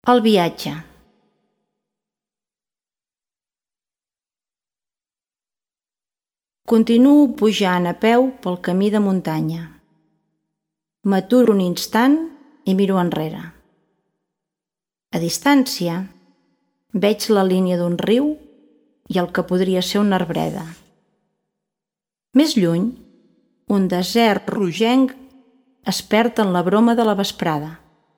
El viatge. Continuo pujant a peu pel camí de muntanya. M'aturo un instant i miro enrere. A distància, veig la línia d'un riu i el que podria ser una arbreda. Més lluny, un desert rogenc es perd en la broma de la vesprada.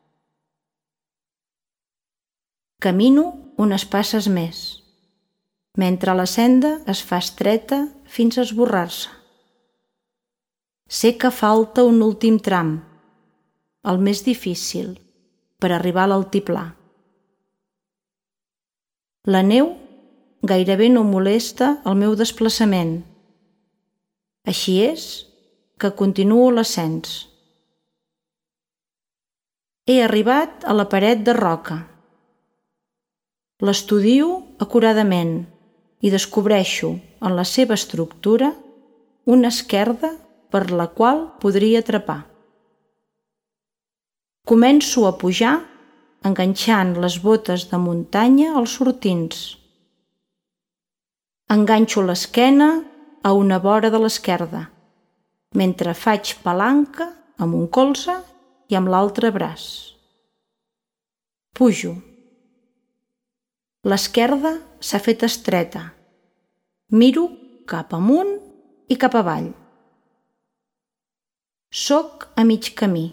Camino unes passes més, mentre la senda es fa estreta fins a esborrar-se. Sé que falta un últim tram, el més difícil, per arribar a l'altiplà. La neu gairebé no molesta el meu desplaçament. Així és que continuo l'ascens. He arribat a la paret de roca. L'estudio acuradament i descobreixo en la seva estructura una esquerda per la qual podria trepar. Començo a pujar enganxant les botes de muntanya als sortints. Enganxo l'esquena a una vora de l'esquerda, mentre faig palanca amb un colze i amb l'altre braç. Pujo. L'esquerda s'ha fet estreta. Miro cap amunt i cap avall. Soc a mig camí.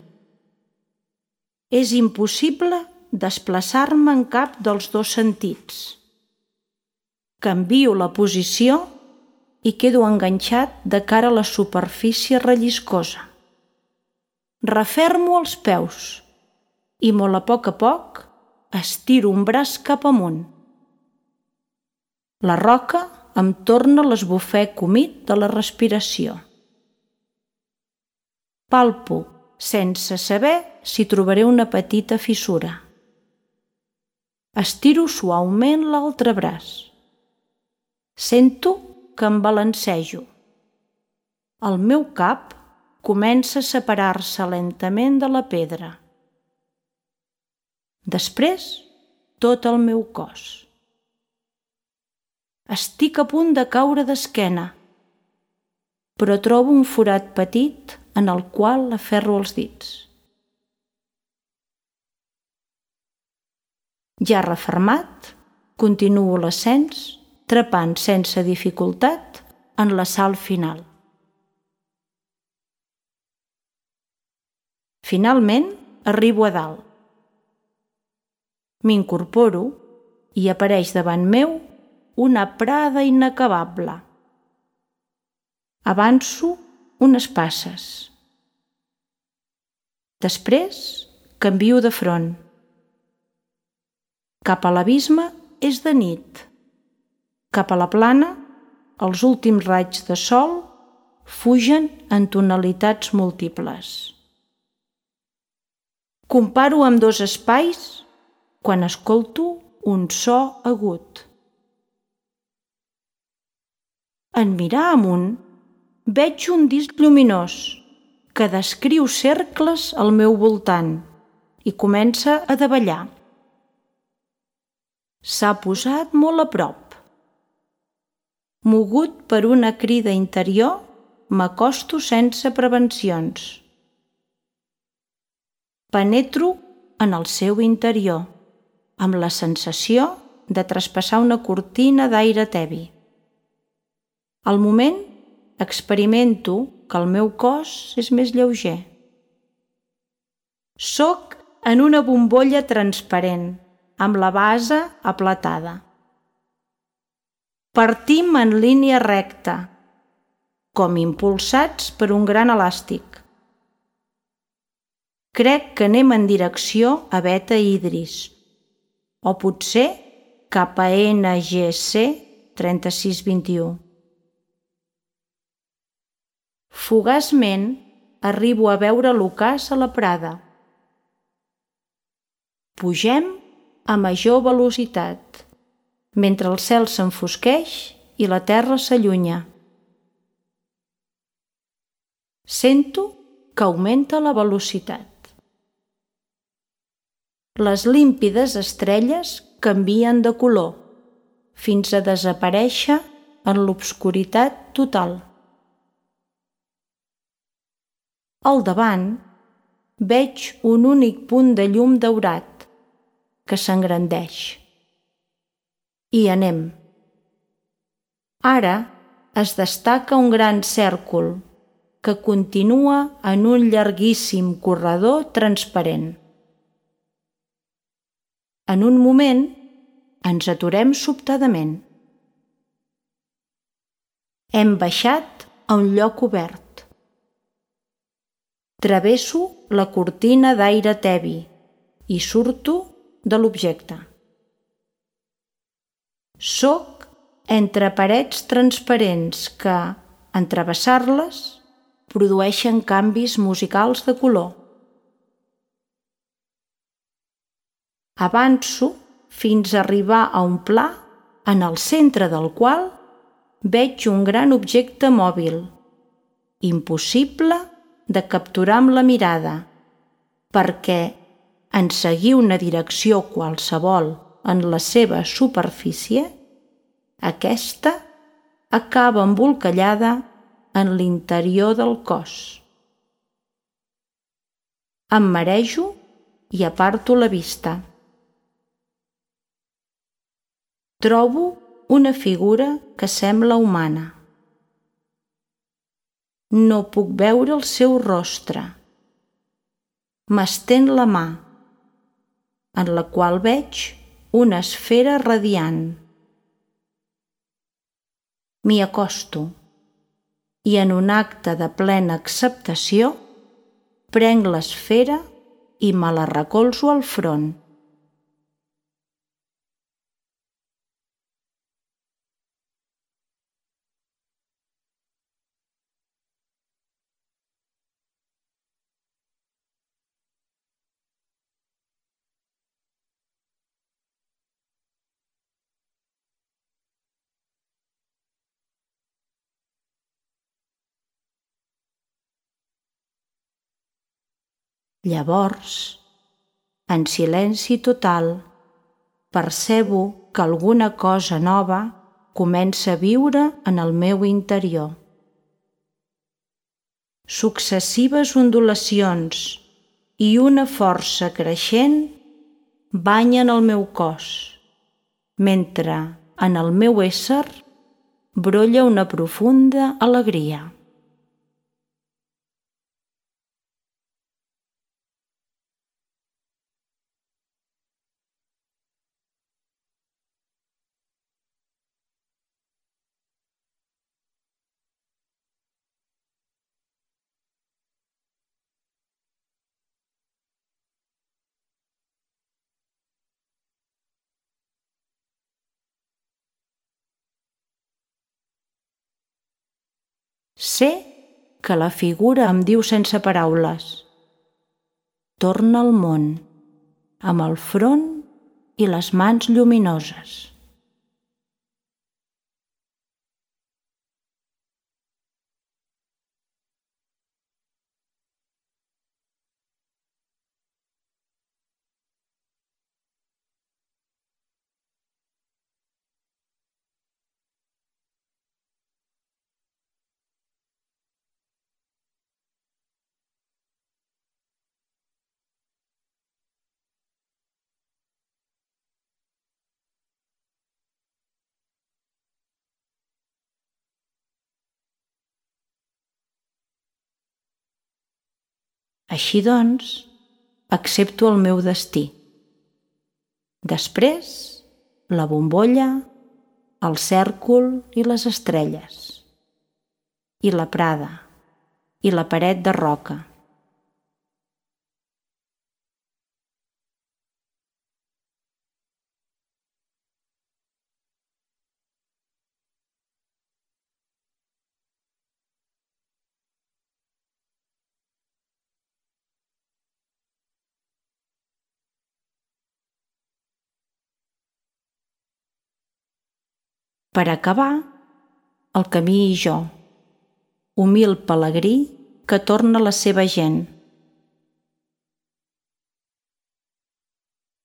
És impossible desplaçar-me en cap dels dos sentits. Canvio la posició i quedo enganxat de cara a la superfície relliscosa. Refermo els peus i molt a poc estiro un braç cap amunt. La roca em torna l'esbufec humit de la respiració. Palpo, sense saber si trobaré una petita fissura. Estiro suaument l'altre braç. Sento que em balancejo. El meu cap comença a separar-se lentament de la pedra. Després, tot el meu cos. Estic a punt de caure d'esquena, però trobo un forat petit en el qual aferro els dits. Ja refermat, continuo l'ascens, trepant sense dificultat en la salt final. Finalment, arribo a dalt. M'incorporo i apareix davant meu una prada inacabable. Avanço unes passes. Després canvio de front. Cap a l'abisme és de nit. Cap a la plana, els últims raigs de sol fugen en tonalitats múltiples. Comparo amb dos espais quan escolto un so agut. En mirar amunt, veig un disc lluminós que descriu cercles al meu voltant i comença a davallar. S'ha posat molt a prop. Mogut per una crida interior, m'acosto sense prevencions. Penetro en el seu interior, amb la sensació de traspassar una cortina d'aire tebi. Al moment, experimento que el meu cos és més lleuger. Soc en una bombolla transparent, amb la base aplatada. Partim en línia recta, com impulsats per un gran elàstic. Crec que anem en direcció a Beta Idris, o potser cap a NGC 3621. Fugaçment arribo a veure l'ocàs a la prada. Pugem a major velocitat, mentre el cel s'enfosqueix i la terra s'allunya. Sento que augmenta la velocitat. les límpides estrelles canvien de color fins a desaparèixer en l'obscuritat total. Al davant veig un únic punt de llum daurat que s'engrandeix. I anem. Ara es destaca un gran cèrcol que continua en un llarguíssim corredor transparent. En un moment ens aturem sobtadament. Hem baixat a un lloc obert. Travesso la cortina d'aire tebi i surto de l'objecte. Soc entre parets transparents que, en travessar-les, produeixen canvis musicals de color. Avanço fins a arribar a un pla en el centre del qual veig un gran objecte mòbil, impossible de capturar amb la mirada, perquè en seguir una direcció qualsevol en la seva superfície, aquesta acaba embolcallada en l'interior del cos. Em marejo i aparto la vista. Trobo una figura que sembla humana. No puc veure el seu rostre. M'estén la mà, en la qual veig una esfera radiant. M'hi acosto i en un acte de plena acceptació prenc l'esfera i me la recolzo al front. Llavors, en silenci total, percebo que alguna cosa nova comença a viure en el meu interior. Successives ondulacions i una força creixent banyen el meu cos, mentre en el meu ésser brolla una profunda alegria. Sé que la figura em diu sense paraules: torna al món, amb el front i les mans lluminoses. Així doncs, accepto el meu destí. Després, la bombolla, el cèrcol i les estrelles, i la prada, i la paret de roca. Per acabar, el camí i jo, humil pelegrí que torna a la seva gent.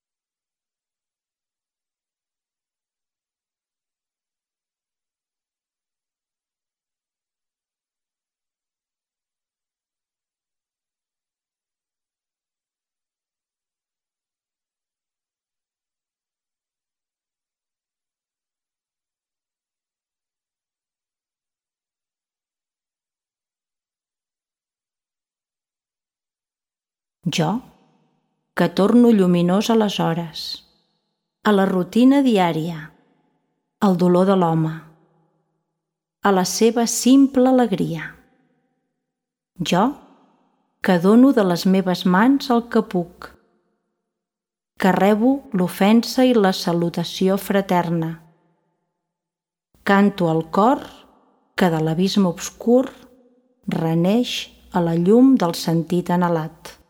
Jo, que torno lluminós a les hores, a la rutina diària, al dolor de l'home, a la seva simple alegria. Jo, que dono de les meves mans el que puc, que rebo l'ofensa i la salutació fraterna. Canto al cor que de l'abisme obscur reneix a la llum del sentit anhelat.